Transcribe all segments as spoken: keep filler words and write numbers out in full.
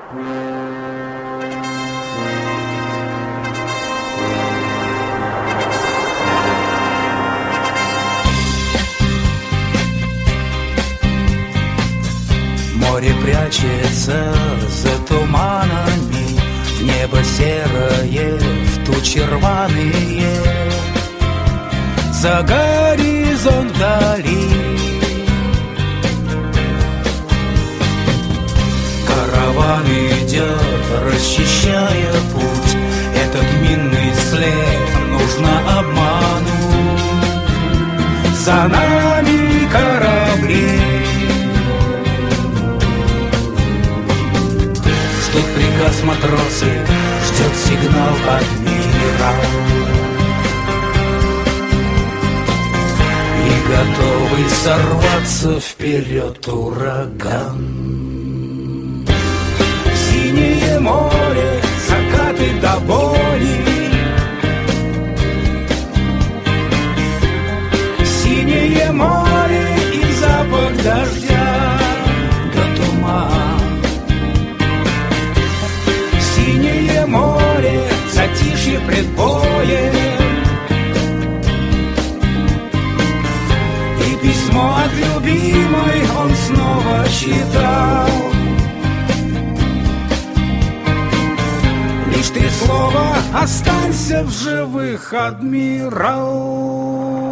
Море прячется за туманами, небо серое, в тучи рваные, за горизонт вдали. Караван идет, расчищая путь, этот минный след нужно обмануть. За нами корабли, ждут приказ матросы, ждет сигнал адмирал. И готовый сорваться вперед ураган. Синее море, закаты до боли, синее море и запах дождя до тумана. Синее море, затишье пред боем, и письмо от любимой он снова читал. Лишь три слова: останься в живых, адмирал.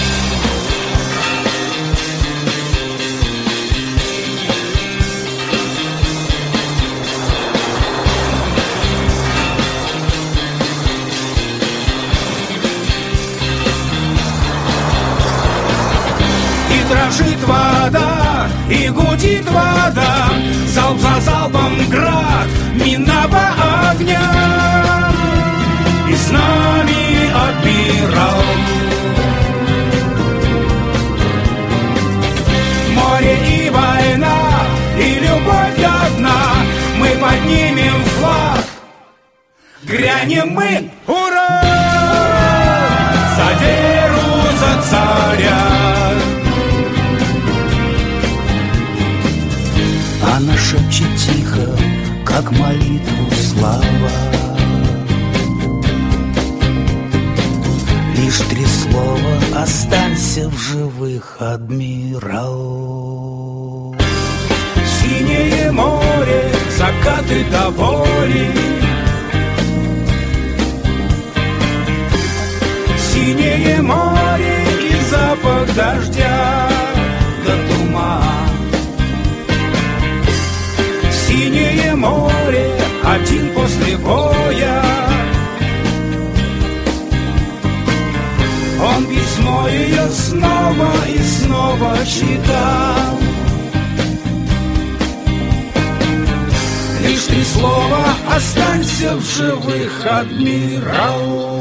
Дрожит вода и гудит вода, залп за залпом град минного огня. И с нами адмирал. Море и война, и любовь одна. Мы поднимем флаг, грянем мы, ура! За веру, за царя. Она шепчет тихо, как молитву слава. Лишь три слова: останься в живых, адмирал. Синее море, закаты до боли, синее море и запах дождя до тумана. Синее море, один после боя. Он письмо ее снова и снова читал. Лишь три слова: останься в живых, адмирал.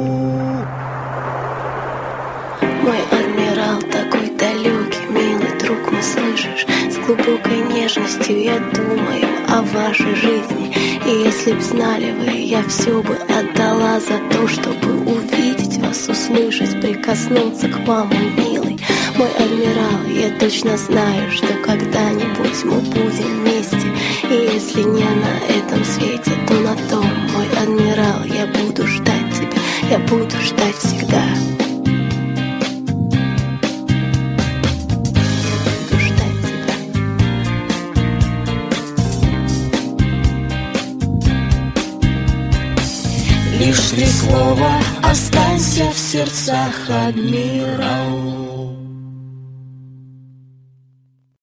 Мой адмирал такой далекий, милый друг мой, слышишь? С глубокой нежностью я думаю о вашей жизни. И если б знали вы, я все бы отдала за то, чтобы увидеть вас, услышать, прикоснуться к вам, мой милый. Мой адмирал, я точно знаю, что когда-нибудь мы будем вместе. И если не на этом свете, то на том, мой адмирал, я буду ждать тебя, я буду ждать всегда. Лишь три слова: останься в сердцах, адмирал.